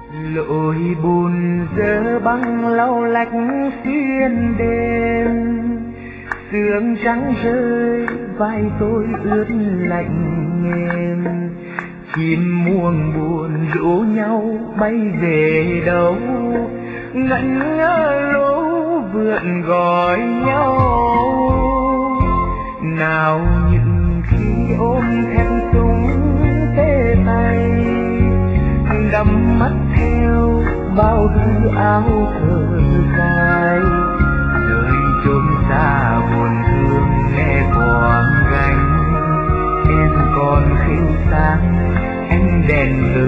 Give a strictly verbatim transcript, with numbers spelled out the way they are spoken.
lội bùn dơ băng lau lách xuyên đêm, sương trắng rơi vai tôi ướt lạnh ngềm. Chim muông buồn rủ nhau bay về đâu, ngẩn ngơ lố vượn gọi nhau. Nào những khi ôm em súng tê tay, đắm mắt theo bao thứ áo thở dài. Nơi chốn xa buồn thương nghe quảng gánh, em còn khêu sáng ánh đèn